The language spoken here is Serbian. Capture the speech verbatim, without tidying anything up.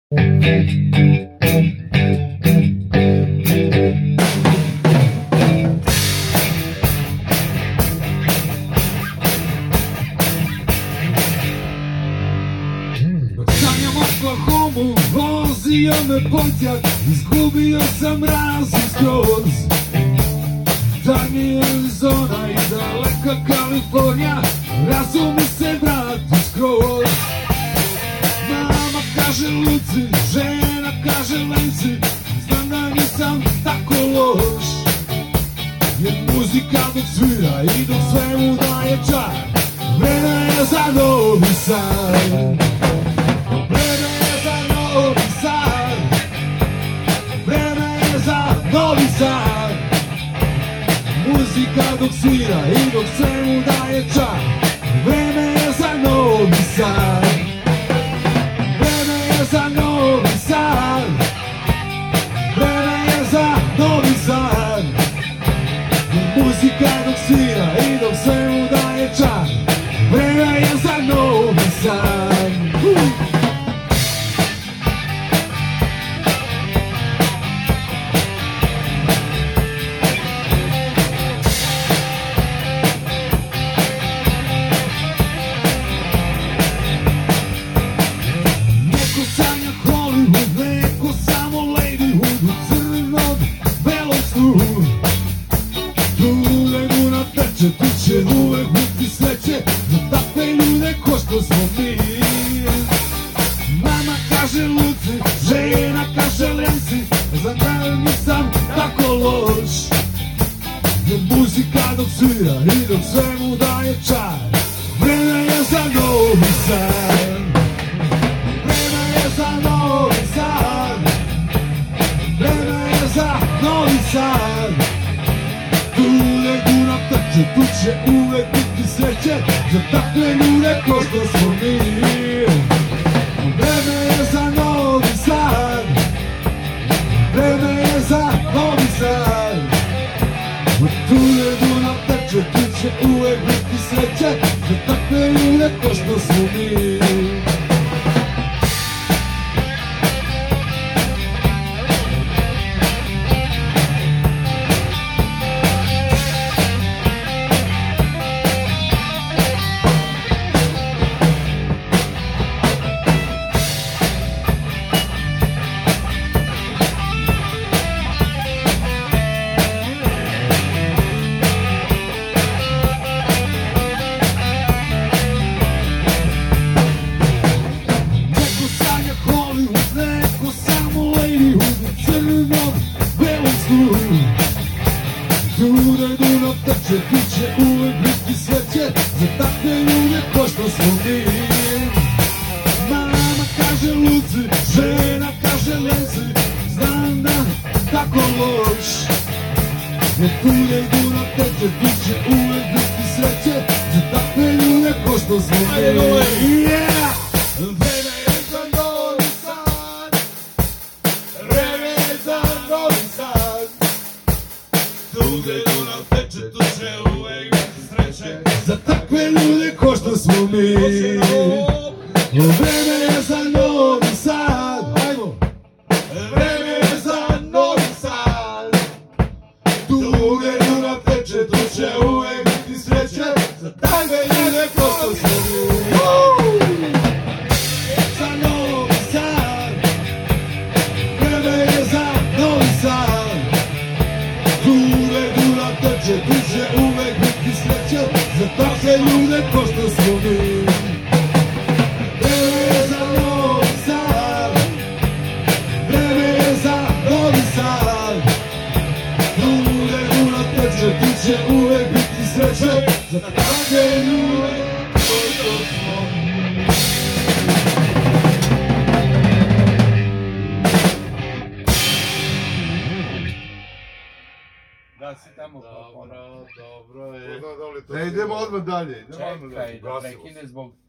Sanjam Oklahomu, vozio me poljak, izgubio sam razum skroz. Daj mi Arizona i daleka Kalifornija, razum mi se vrati skroz. Mama kaže luci, žena kaže lenci, znam da nisam tako loš. Jer muzika dok svira i dok svemu daje čar, vreme je za Novi Sad. Vreme je za Novi Sad, vreme je za Novi Sad. Muzika dok svira i dok svemu daje čar, vreme je za Novi Sad. Vreme je za Novi Sad, vreme je za Novi Sad. Muzika dok svira i dok svemu daje čar, vreme je za Novi Sad. Neko sanja Hollywood, neko samo Ladyhood, u crnom belom snu. Tu leguna teče, tu će uvek biti sreće za takve ljude ko što smo mi. Mama kaže luci, žena kaže lenci, znam da nisam tako loš. Jer muzika dok svira i dok svemu daje čar, vreme je za Novi Sad. Vreme je za Novi Sad, vreme je za Novi Sad. Tu leguna teče, tu će uvek biti sreće za takve ljude ko što smo mi. Vreme je za Novi Sad, vreme je za Novi Sad. Tu leguna teče, tu će uvek biti sreće za takve ljude ko što smo mi. Tu leguna teče, tu će uvek biti sreće za takve ljude ko što smo mi. Mama kaže luci, žena kaže lenci, znam da tako loš. Jer tu leguna teče, tu će uvek biti sreće za takve ljude ko što smo mi. Vreme je za Novi Sad, vreme je za Novi Sad. Tu leguna teče, tu će uvek biti sreće za takve ljude ko što smo mi. Vreme je za Novi Sad, ajmo. Vreme je za Novi Sad. Tu leguna teče, tu će uvek biti sreće za takve ljude ko što smo mi. Za Novi Sad, vreme je za Novi Sad. Tu leguna teče, tu će uvek biti sreće za takve ljude ko što smo mi. Vreme je za Novi Sad, vreme je za Novi Sad. Tu leguna teče, tu će uvek biti sreće za takve ljude ko što smo mi. Da si tamo pa Dobro, dobro je. Ne idemo odmah dalje. Čekaj, da prekine zbog